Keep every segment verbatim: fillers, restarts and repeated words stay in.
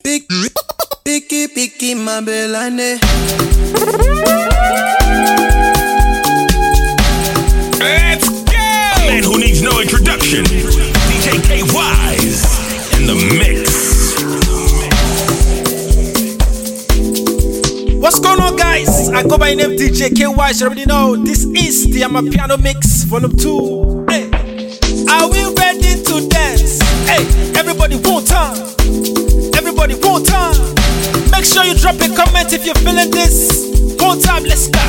Pick, picky, picky, my belane. Let's go! A man who needs no introduction. D J K-Wise in the mix. What's going on, guys? I go by name D J K-Wise. You already know this is the Amapiano Mix Volume two. Hey, are we ready to dance? Hey, everybody, one time. Everybody, one time. Make sure you drop a comment if you're feeling this. One time, let's go.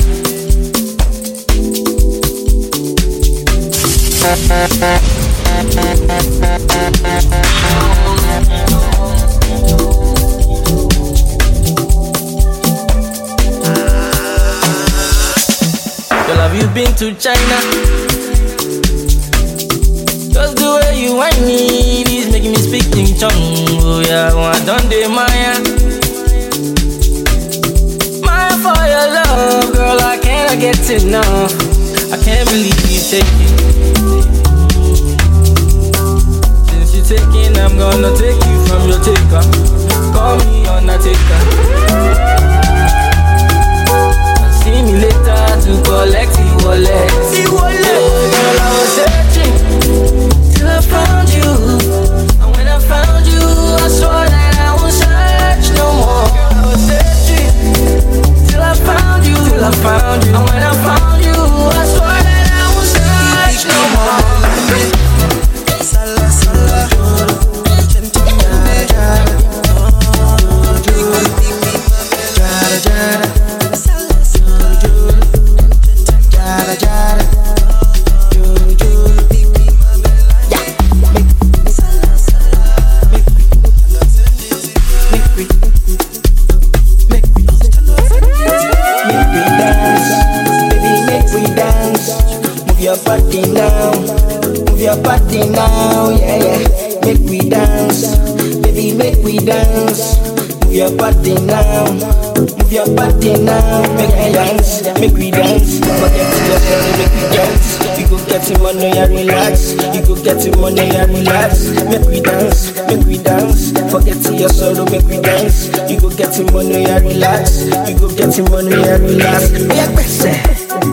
Girl, have you been to China? Just the way you want me, this making me speak in tongue. Oh yeah, I done the Maya. Maya for your love, girl, I cannot get enough. I can't believe you take it. Since you taking, I'm gonna take you from your taker. Call me Undertaker. See me later to collect the wallet. The wallet. Girl, I was searching till I found you, and when I found you, I saw that I won't search no more. Girl, I was searching till I found you, till I found you, and when I found you, I saw that I won't search no more. Sala sala, your body now, move your body now, yeah, yeah. Make we dance, baby, make we dance. Move your body now, move your body now. Make we dance, make we dance. Forget your sorrow, make we dance. You go get him money and relax. You go get him money and relax. Make we dance, make we dance. Forget your sorrow, make we dance. You go get him money and relax. You go get him money and relax. Yeah, better.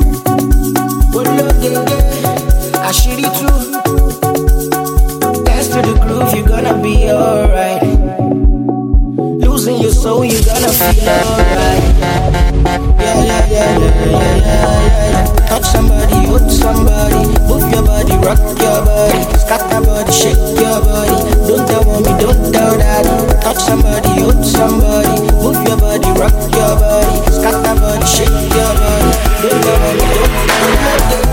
Ashiri too. Dance to the groove, you're gonna be alright. Losing your soul, you're gonna feel alright. Yeah, yeah, yeah, yeah, yeah, yeah, yeah. Touch somebody, hold somebody. Move your body, rock your body. Scatter body, shake your body. Don't tell mommy, don't tell daddy. Touch somebody, hold somebody. Move your body, rock your body. Scatter body, shake your body. Don't tell mommy, don't tell daddy.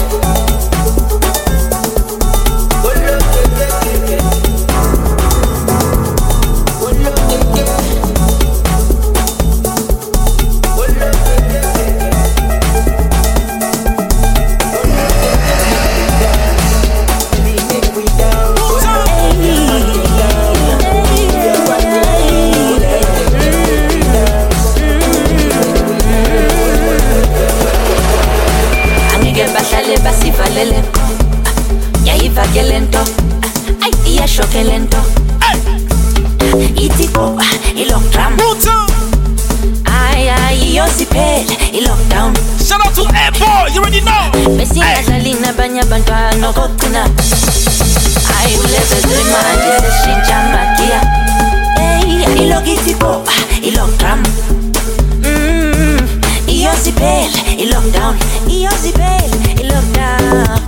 Lento, ay, y eso que lento. Y tipo, y lockdown. Ay, ay, yo si pel, y lockdown. Shout out to Airboy, you already know. Vecina salina, baña, bantua, no cocina. Ay, uleze zima, dice shinchamba kia. Ey, y lo que tipo, y lockdown. Mmm, y yo si pel, y lockdown. Y yo si pel, y lockdown.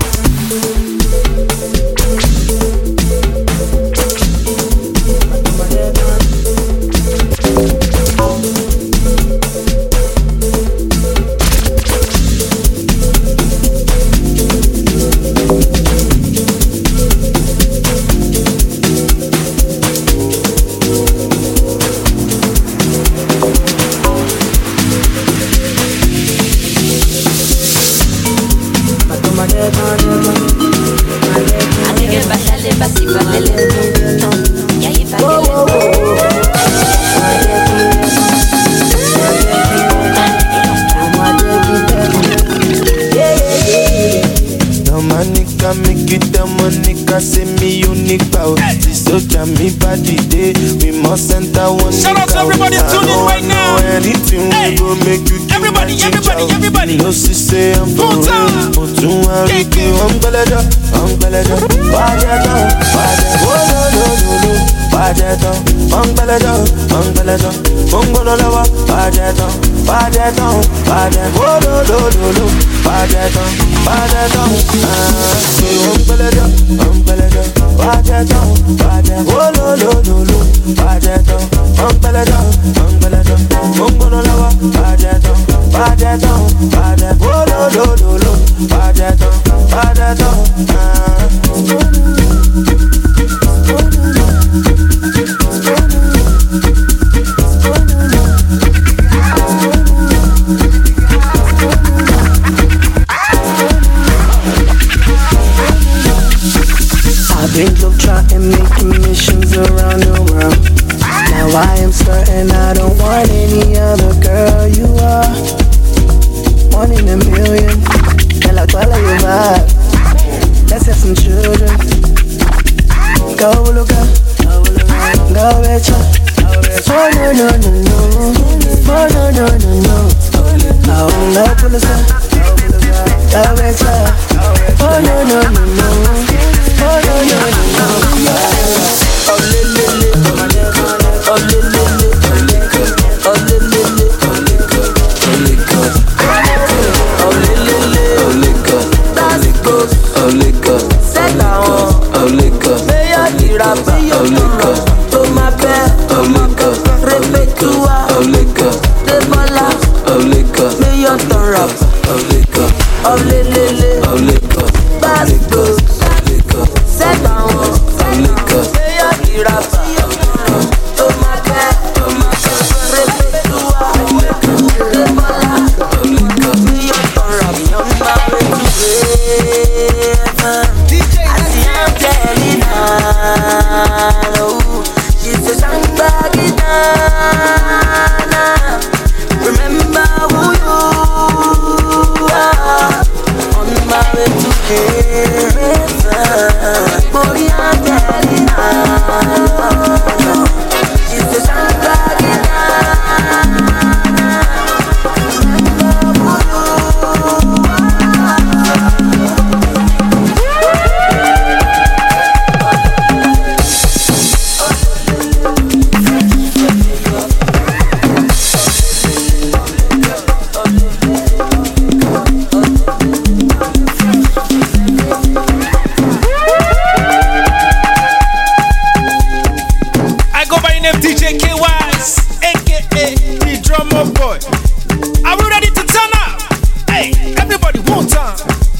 I do my dad, enter one. Shout out to everybody tuning right now. Anything hey. we go make you do everybody, everybody, out. everybody. No see say I'm for real. But you are really I'm beleja, I'm beleja. Bajeta, bajeta. Oh no no no no. Bajeta, I'm beleja, I'm beleja. Mongo no lawa. Bajeta, bajeta, bajeta. Oh no no no no. Bajeta, bajeta. Ah, I'm beleja, I'm beleja. Bajeta, bajeta. Oh no no no no. Bajeta, I'm beleja, I'm beleja. Mongo no lawa. Bajeta, bajeta, bajeta. Oh no no no no. Bajeta, bajeta. Ah. I've been job trying making missions around the world. Now I am certain I don't want any other girl. You are one in a million. Girl, I call you vibe. Let's have some children. Go look up, go betcha. Oh no no no no, oh no no no no. I won't let pull us up. Go betcha. Oh no no no no. Oh no no no no. Oh le le le, oh le le le, oh le le le, oh le good, oh le good, oh le le le, oh le good, that's good, oh le good, set down, oh le good, may I hear a be oh le good, to my bed, oh le good, repeat to oh le good, the bala, oh le good, may you turn up, oh le good, oh le le le, oh le good, that's good. Set down, oh, liquor. Say I hear a fire. Oh my God, oh my God. Repeat to oh liquor. The bala, oh liquor. Me your turn up, on my way to heaven. I see I'm telling her, oh, she's a shangbagi nana. Remember who you are. On my way to heaven. Body I'm telling her, she's the shangbagi D J K Wise, aka the drummer boy. Are we ready to turn up? Hey, everybody, one time.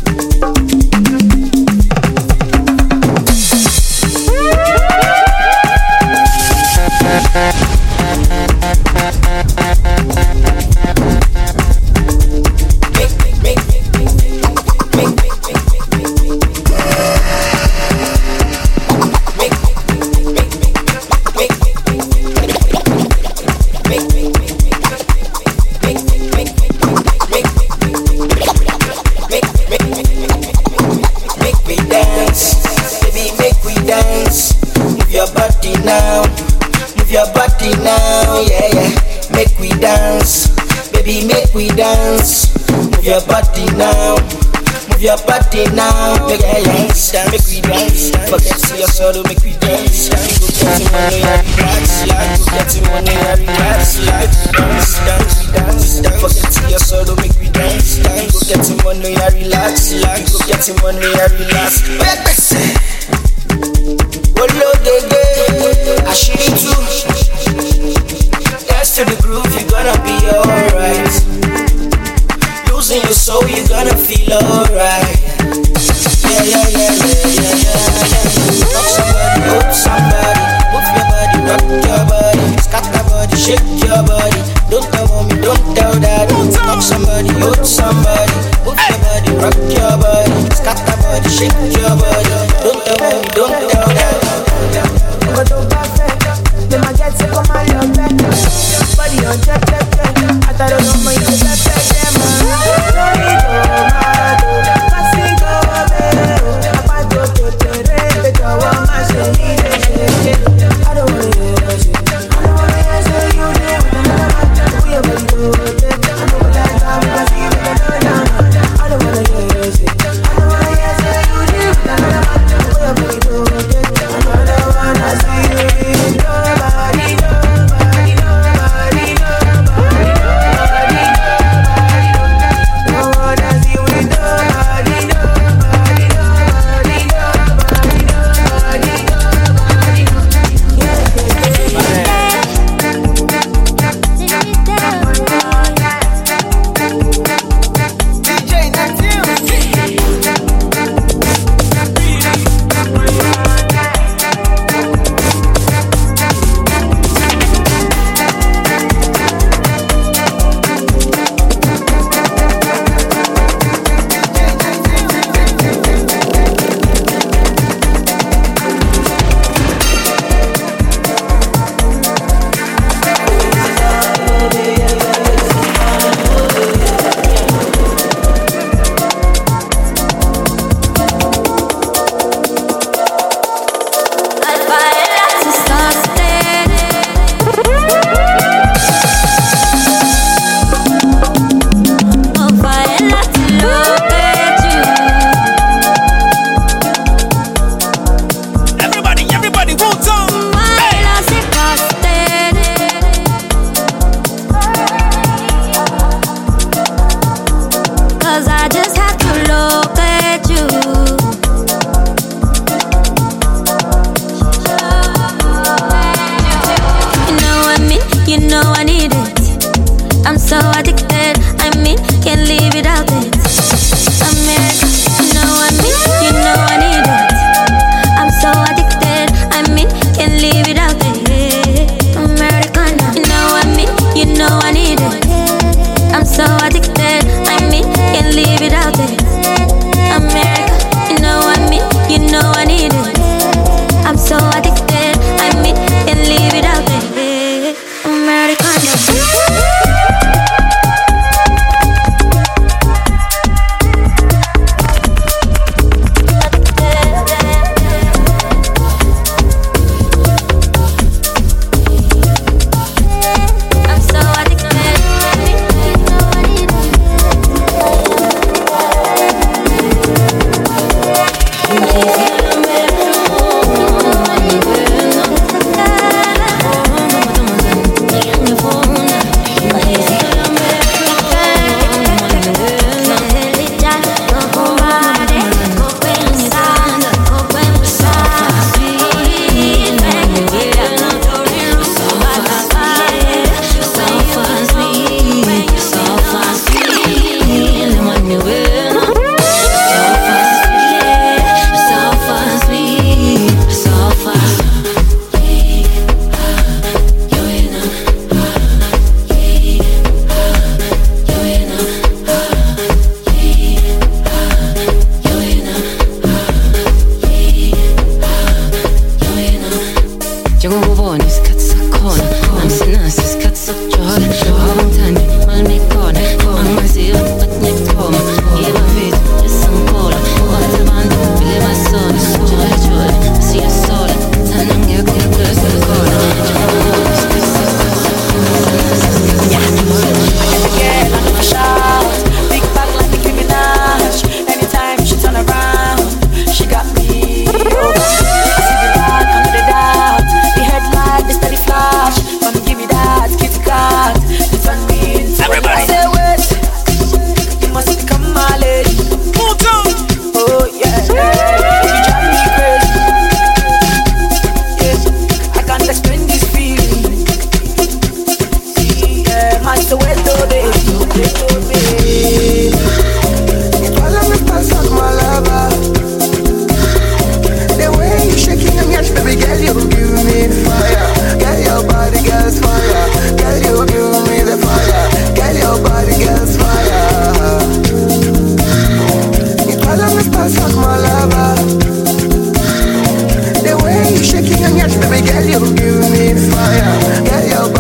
your body now, move your body now, make we dance, make we dance. Forget your sorrow, make we dance. You go get the money, I relax, yeah. You go get the money, I relax, yeah. Dance, dance, dance, dance. Forget your sorrow, make we dance. You go get the money, I relax, yeah. You go get the money, I relax. Wait, listen. Wolo gege, ashiri too. Dance to the groove, you gonna be alright. Losing your soul, you gonna feel alright. Yeah, yeah, yeah, yeah, yeah, yeah, yeah. Love somebody, hold somebody. Move your body, rock your body. Scatter body, shake your body. Don't tell mommy, don't tell daddy. Love somebody, hold somebody. Move your body, rock your body. Scatter body, shake your body. Don't tell mommy, don't tell daddy. Go to perfect, then I get sick of my love back. Body on check, check, check. I thought I don't mind to check, check, check. I don't wanna hear shit. I don't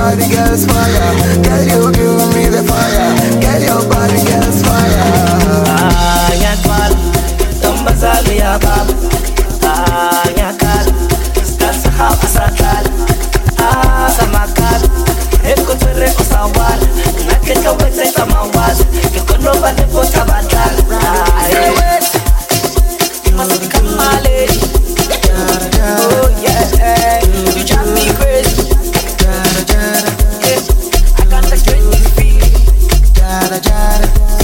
body gets fire. Girl, you give me the fire. Girl, your body gets fire. Ah, nyakal, tambazali ya bab. Ah, nyakal, stasa hau asakal. Ah, samakal, eko tere osawal. Nakeka wete tamawal, kikono bade kota batal. Ah, yeah. You must become my lady. Oh yeah, you drive me crazy. I got the crazy feeling. Jada jada.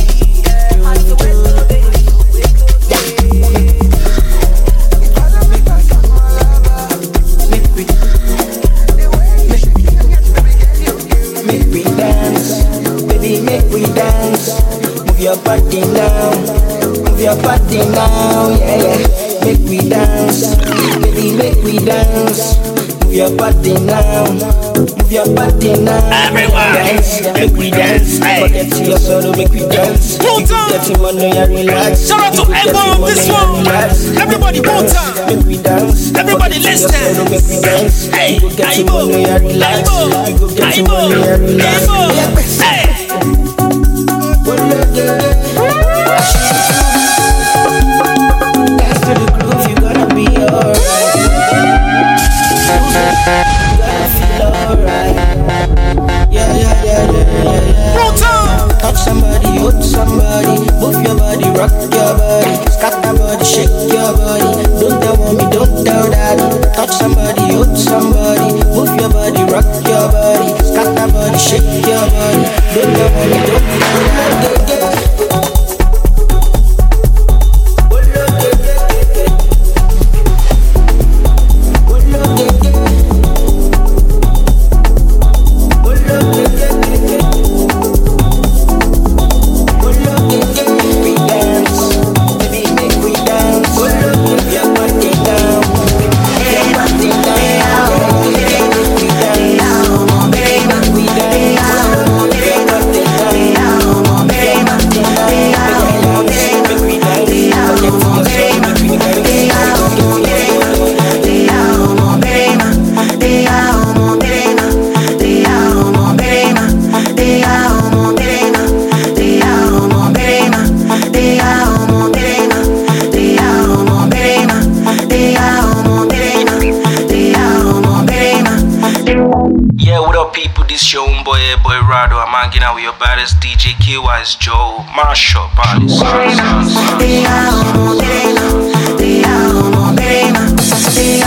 Make we dance, baby, make we dance. Move your body now, move your body now, yeah yeah. Make we dance, baby, make we dance. Move your body now, move your body now. Everyone, dance, make we dance. Hey. Forget your sorrow, make we dance. Full time. Get him on and relax. Shout out to everyone on this one. Everybody, full time. Make we dance. Everybody, let's dance. Make we dance. Hey, Get him on and relax. Aibo, Get him Aibo, on and relax. Aibo. Hey. Dance to the groove, you gonna be alright. You gonna feel alright. Yeah, yeah, yeah, yeah, yeah, yeah. Full time. Touch somebody, hold somebody, move your body, rock your body, scatter body, shake your body. Don't tell mommy, don't tell daddy. Touch somebody, hold somebody, move your body, rock your body, scatter body, shake your body. Don't tell mommy, don't tell daddy. I'm hanging out with your baddest D J K Wise Joe. Mash up all this. Te amo, te amo, te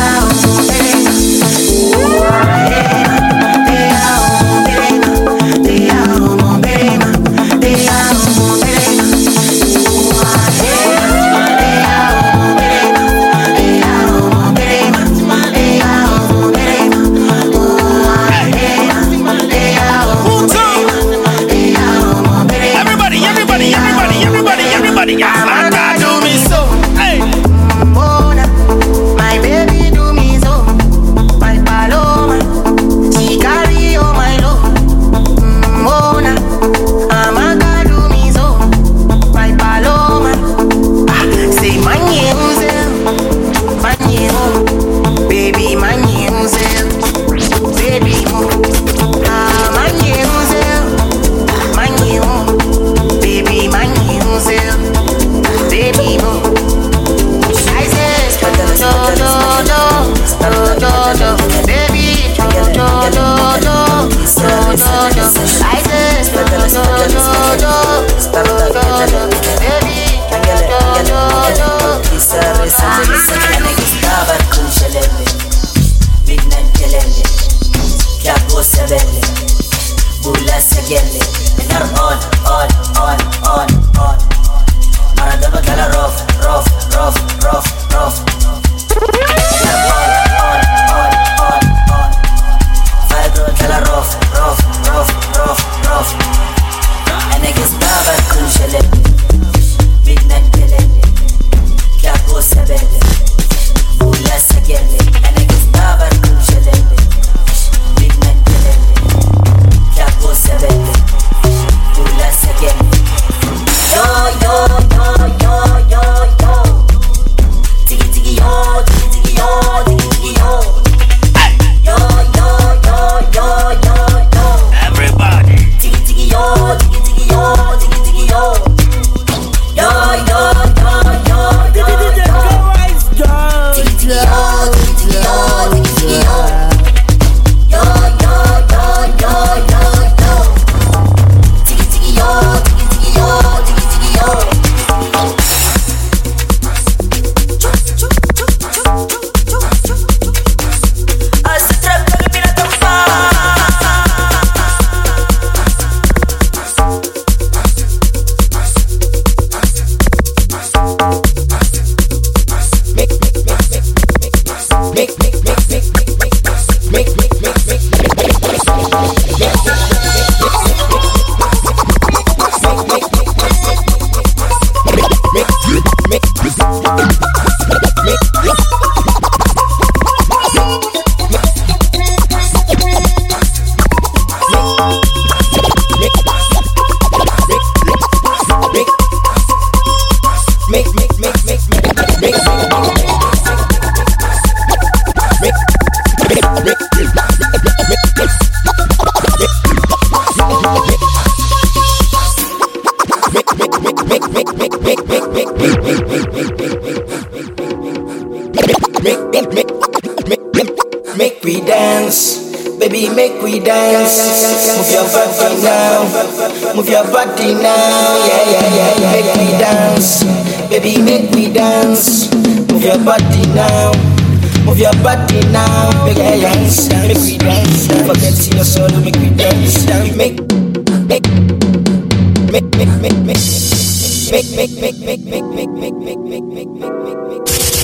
make we dance. Move your body now, move your body now. Yeah, yeah, yeah, yeah. Make we dance, baby, make we dance. Move your body now, move your body now. Make we dance, make we dance. Forget your soul, make we dance. Make, make, make, make, make, make, make, make, make, make, make, make, make, make, make, make, make, make, make.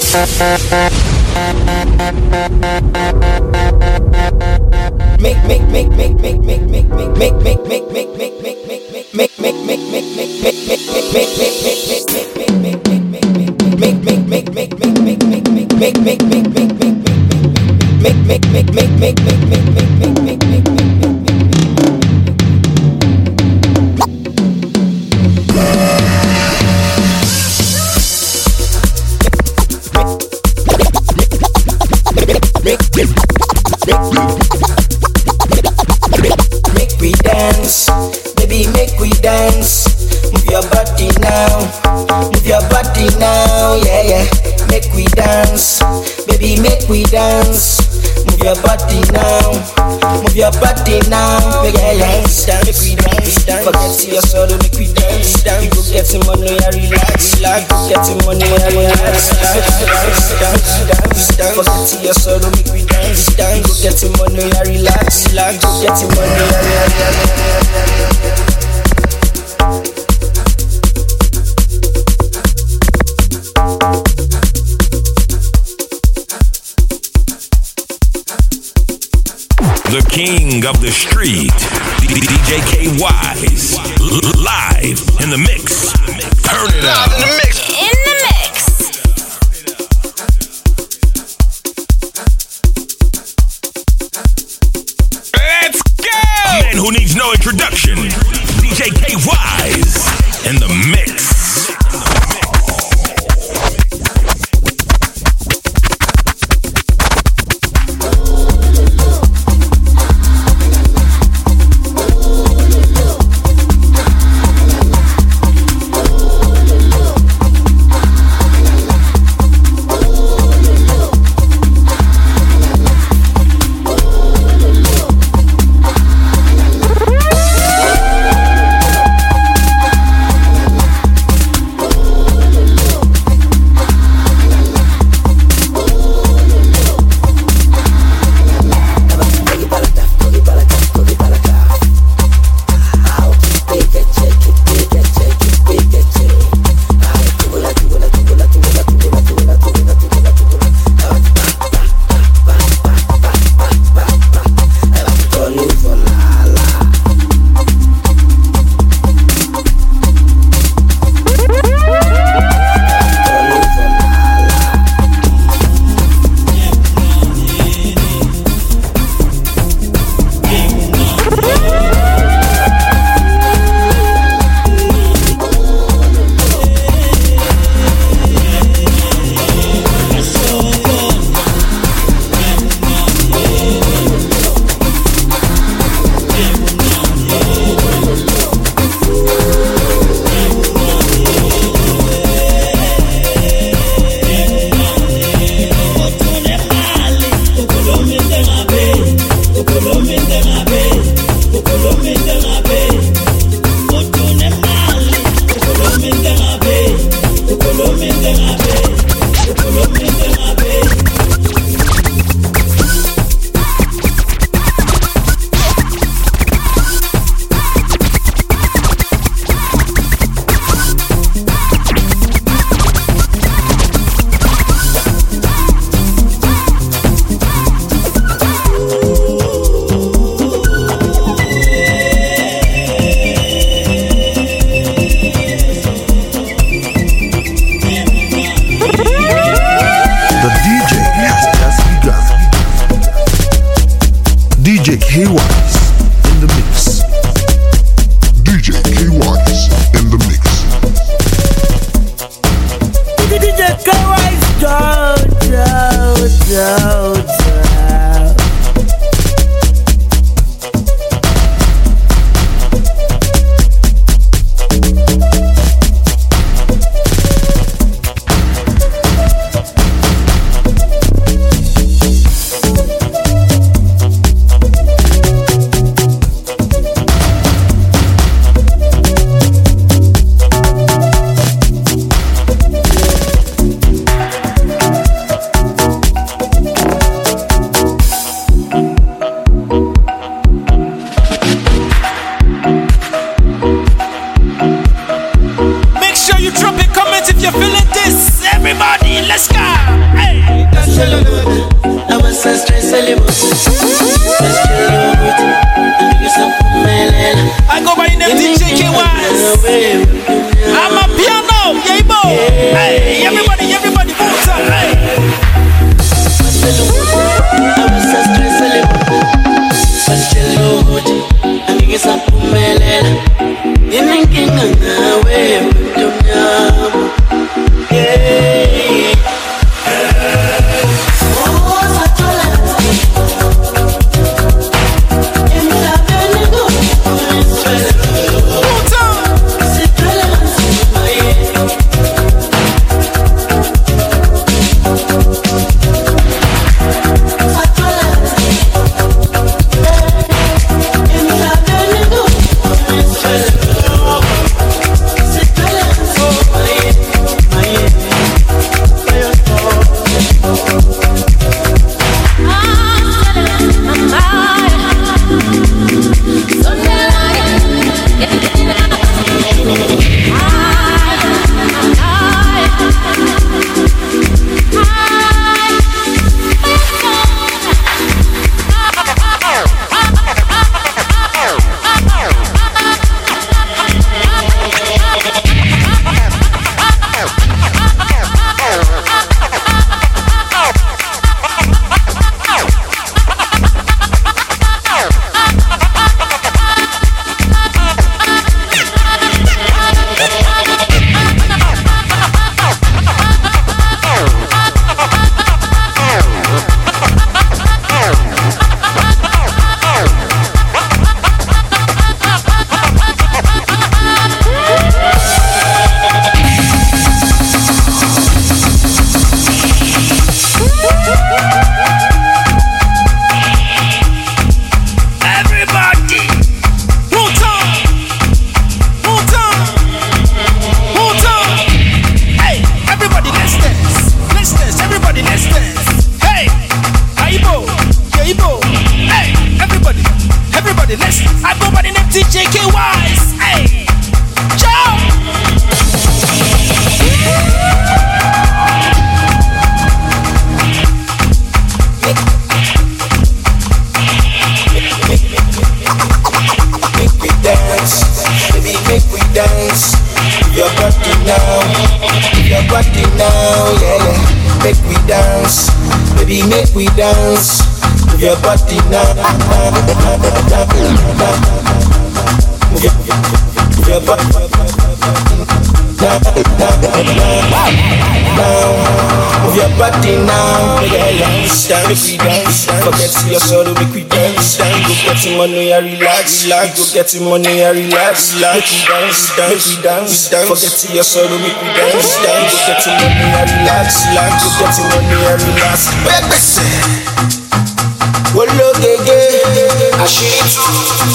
Make make make make make make make make make make make make make make make make make make make make your body now, make we dance, dance, make we dance, dance. Forget your sorrow, make we dance, dance. You go get some money, I relax, relax. You get some money, I relax, dance, dance, dance, dance, dance. Forget your sorrow, make we dance, dance. You go get some money, I relax, relax. You get some money, I relax. The king of the street, D J K Wise, live in the mix. Turn it up. In the mix. In the mix. Let's go. A man who needs no introduction, D J K Wise in the mix. Money, I relax, relax. Go get money, I relax, relax. Make we dance, dance, make we dance, dance. Forget your sorrow, make we dance, dance. Go get money, I relax, relax. Go get money, I relax. Baby, say, Wolo gege, ashiri tu.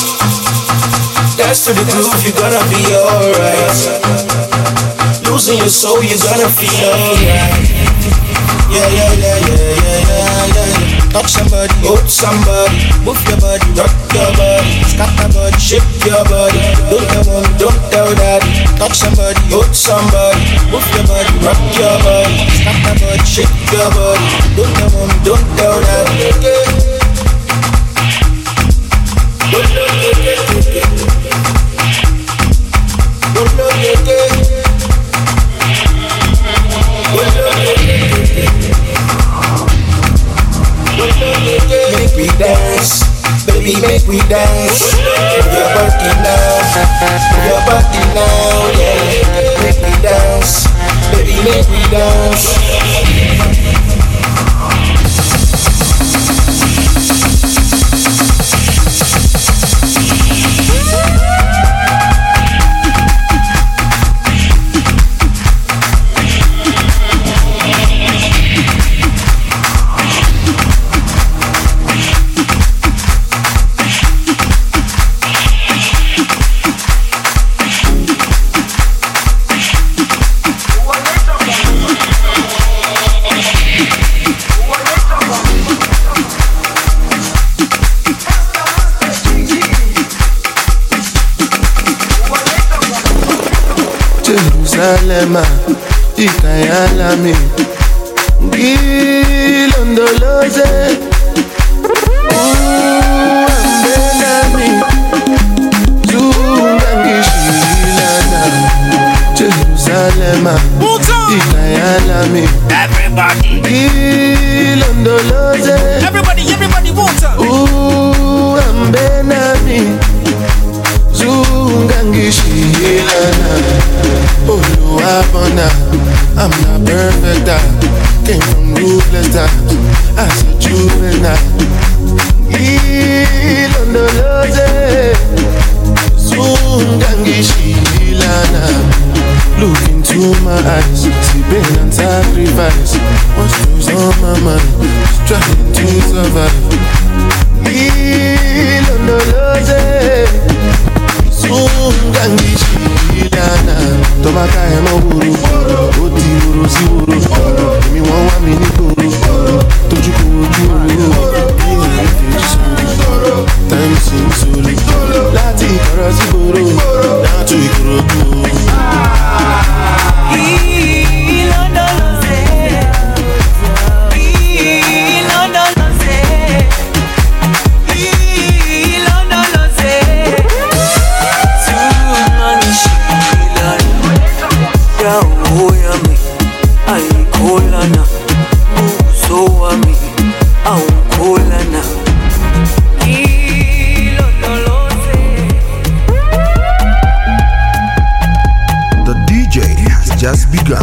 Dance to the groove, you gonna be alright. Losing your soul, you gonna feel alright. Yeah, yeah, yeah, yeah, yeah, yeah, yeah. Touch somebody, hold somebody, move your body, rock your body, scatter body, shake your body. Don't tell mommy, don't tell daddy. Touch somebody, hold somebody, move your body, rock your body, scatter body, shake your body. Don't tell mommy, don't tell daddy. Don't tell daddy. Don't tell daddy. Make we dance, baby, make we dance. Move your body now, move your body now, yeah. Make we dance, baby, make we dance. Jerusalema, ikayalami, ngilondoloze, uhambenami, zungangishilana. Jerusalema, ikayalami, everybody, ngilondoloze, everybody, everybody, water, uhambenami, zungangishilana. Oluwabona, I'm not perfect, I came from ruthless times. As a juvenile, sí gbòòrò, down to Ikorodu. London ló ṣe, London ló ṣe, London ló ṣe. Too many shit like ya oh ya me, I cola na, so wa me, I cola na. The D J has just begun.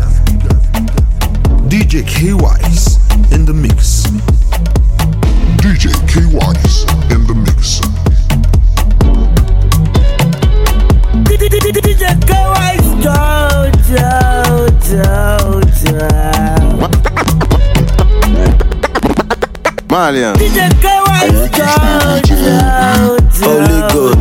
D J K-Wise in the mix. D J K-Wise in the mix. D J K-Wise, go, go, go, go. Malian. D J K-Wise, go, go, go. Holy God.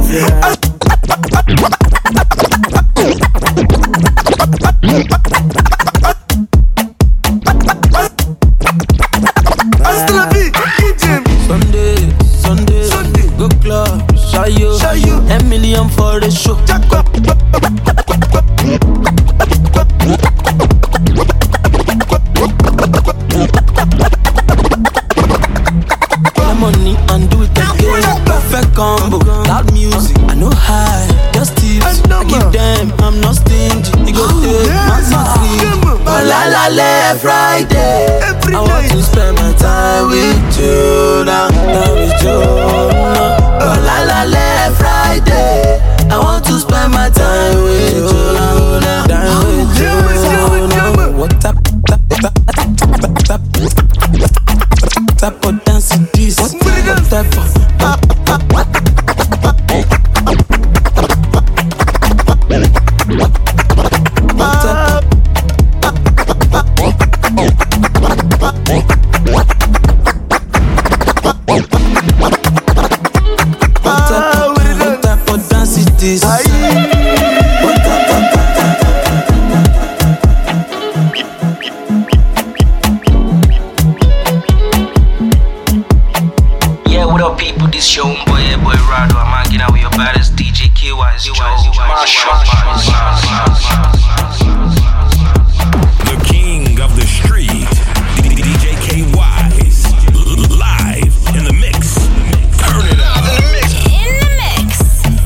Sunday, Sunday, Sunday, go club, shy you, shy you, a million for the show. Money and do it again. Perfect combo, loud music, I know high, just tips. I give them, I'm not stingy. You go take my free. Oh la la la, Friday. I want to spend my time with you now, now with you now. Oh la la la, Friday. I want to spend my time with you now, now, time with you now. What tap tap tap tap tap tap or dance with this? What type of This show, boy, yeah, boy, Rado. I'm hanging out with your baddest D J K-Wise, Joe. The king of the street, D J K-Wise, live in the mix. Turn it up. In the mix. In the mix.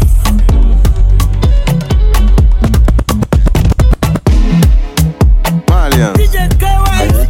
Malian. D J K-Wise,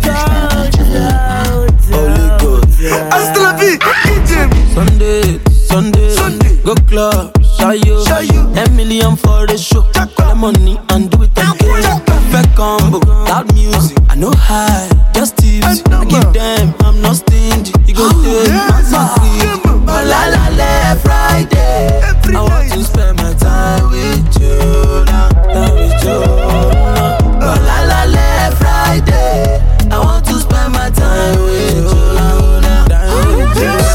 Holy God. hasta la vie. Sunday, Sunday, Sunday, go club, shy you, shy you, a million for the show. Call money and do it again. Perfect combo, loud music, I know high, just tips. I give them, I'm not stingy. You go take my free. Oh la la la, Friday. I want to spend my time with you now, now with you now. Oh la la la, Friday. I want to spend my time with you now, now, time with you now.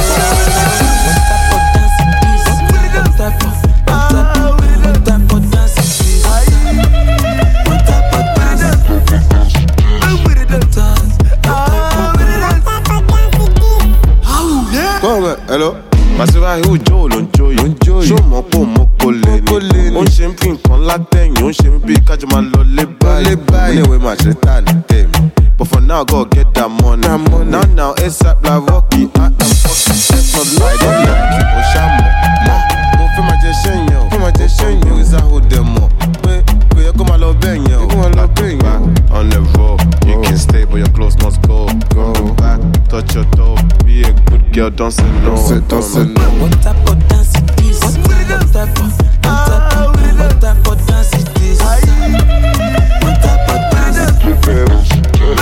Hello. Màsíwá ìhù jó ló ń jó yìí. Ṣó mọ̀ pò mọ́ kó lè ní. Ó ń ṣe ń fi nǹkan látẹ̀yìn. Ó ń ṣe mí bí kájọ máa lọ lé báyìí. Mo ní ìwé màá ṣe tá ní tèmi. But for now, go get that money. Now, now, ASAP like Rocky. I am fucking that's not lie. Don't lucky. Ó ṣàmọ̀ mọ̀. Mo fẹ́ máa jẹ ṣẹ́yìn o. Fẹ́ máa jẹ ṣẹ́yìn o. Ìsáhùn dẹ̀ mọ̀. Pé kò yẹ kó máa lọ bẹ́ẹ̀ yẹn o. Kó máa lọ bẹ́ẹ̀ yẹn o. On the road, you can stay but your clothes must go. Go back, touch your toe. Be a good girl, don't say no. Don't say no. What type of dance is this? What type of, what type of, what type of dance is this? What type of dance is this?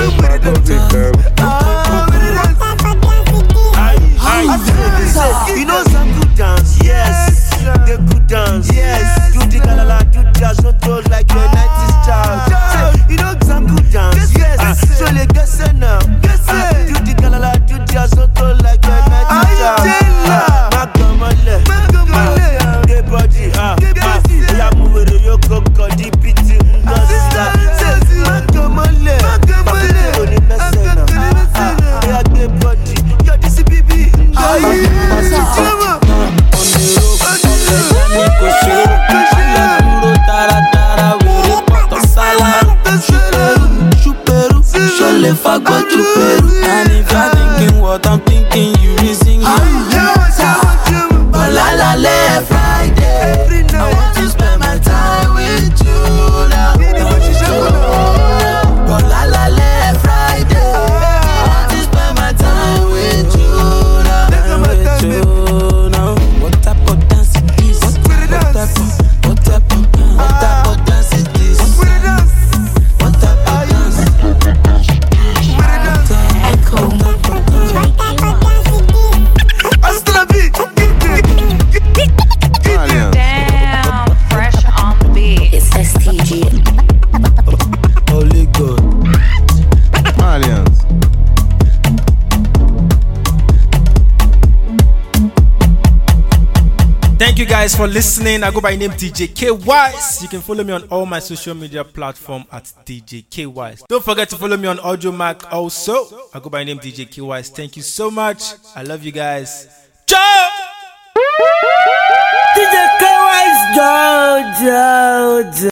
You know some good dance, yes. They good dance, yes. Do the galala, do jazz, not throw like a nineties child. You know some good dance, yes. So les gars c'est now. Do the galala, do jazz, not throw like a nineties child. Ma grand-mère, guys for listening. I go by name D J K Wise. You can follow me on all my social media platforms at D J K Wise. Don't forget to follow me on AudioMac also. I go by name D J K Wise. Thank you so much. I love you guys. Ciao!